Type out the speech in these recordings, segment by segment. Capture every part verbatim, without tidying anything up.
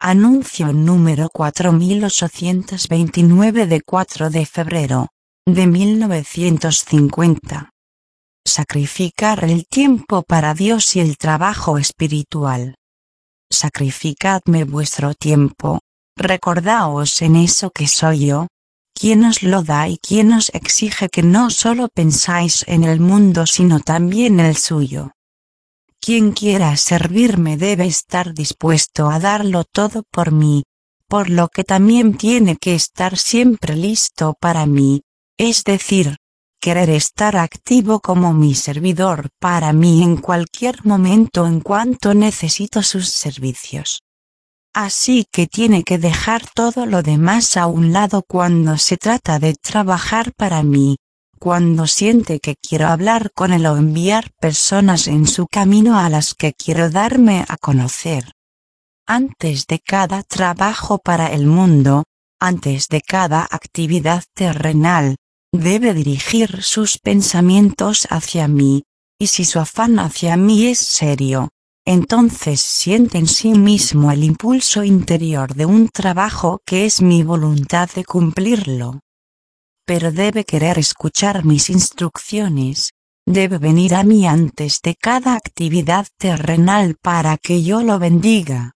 Anuncio número cuatro mil ochocientos veintinueve de cuatro de febrero de mil novecientos cincuenta. Sacrificar el tiempo para Dios y el trabajo espiritual. Sacrificadme vuestro tiempo, recordaos en eso que soy yo, quien os lo da y quien os exige que no solo pensáis en el mundo sino también el suyo. Quien quiera servirme debe estar dispuesto a darlo todo por mí, por lo que también tiene que estar siempre listo para mí, es decir, querer estar activo como mi servidor para mí en cualquier momento en cuanto necesito sus servicios. Así que tiene que dejar todo lo demás a un lado cuando se trata de trabajar para mí. Cuando siente que quiero hablar con él o enviar personas en su camino a las que quiero darme a conocer. Antes de cada trabajo para el mundo, antes de cada actividad terrenal, debe dirigir sus pensamientos hacia mí, y si su afán hacia mí es serio, entonces siente en sí mismo el impulso interior de un trabajo que es mi voluntad de cumplirlo. Pero debe querer escuchar mis instrucciones, debe venir a mí antes de cada actividad terrenal para que yo lo bendiga.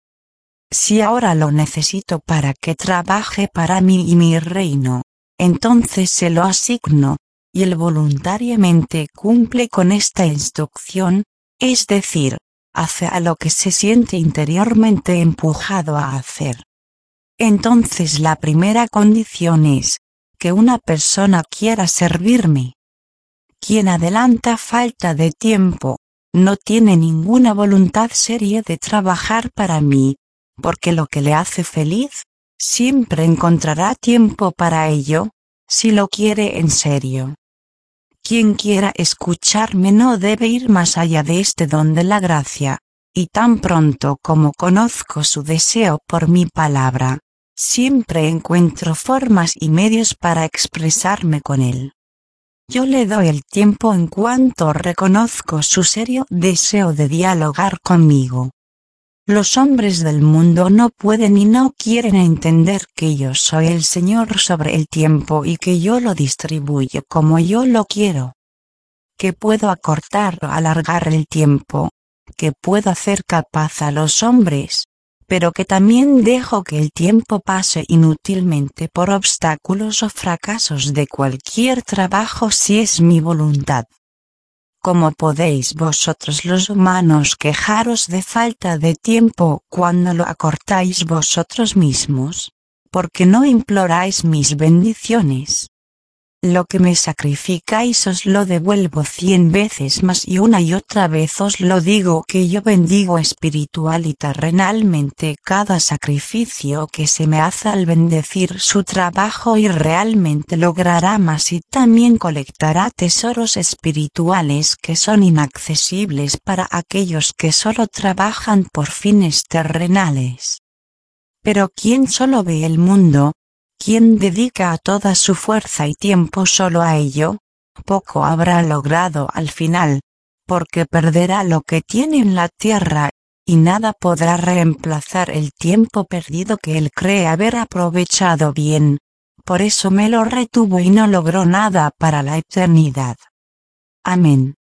Si ahora lo necesito para que trabaje para mí y mi reino, entonces se lo asigno, y él voluntariamente cumple con esta instrucción, es decir, hace a lo que se siente interiormente empujado a hacer. Entonces la primera condición es, que una persona quiera servirme. Quien adelanta falta de tiempo, no tiene ninguna voluntad seria de trabajar para mí, porque lo que le hace feliz, siempre encontrará tiempo para ello, si lo quiere en serio. Quien quiera escucharme no debe ir más allá de este don de la gracia, y tan pronto como conozco su deseo por mi palabra, siempre encuentro formas y medios para expresarme con él. Yo le doy el tiempo en cuanto reconozco su serio deseo de dialogar conmigo. Los hombres del mundo no pueden y no quieren entender que yo soy el Señor sobre el tiempo y que yo lo distribuyo como yo lo quiero. Que puedo acortar o alargar el tiempo, que puedo hacer capaz a los hombres, pero que también dejo que el tiempo pase inútilmente por obstáculos o fracasos de cualquier trabajo si es mi voluntad. ¿Cómo podéis vosotros los humanos quejaros de falta de tiempo cuando lo acortáis vosotros mismos? Porque no imploráis mis bendiciones. Lo que me sacrificáis os lo devuelvo cien veces más y una y otra vez os lo digo que yo bendigo espiritual y terrenalmente cada sacrificio que se me hace al bendecir su trabajo y realmente logrará más y también colectará tesoros espirituales que son inaccesibles para aquellos que solo trabajan por fines terrenales. Pero quien solo ve el mundo, quien dedica a toda su fuerza y tiempo solo a ello, poco habrá logrado al final, porque perderá lo que tiene en la tierra, y nada podrá reemplazar el tiempo perdido que él cree haber aprovechado bien, por eso me lo retuvo y no logró nada para la eternidad. Amén.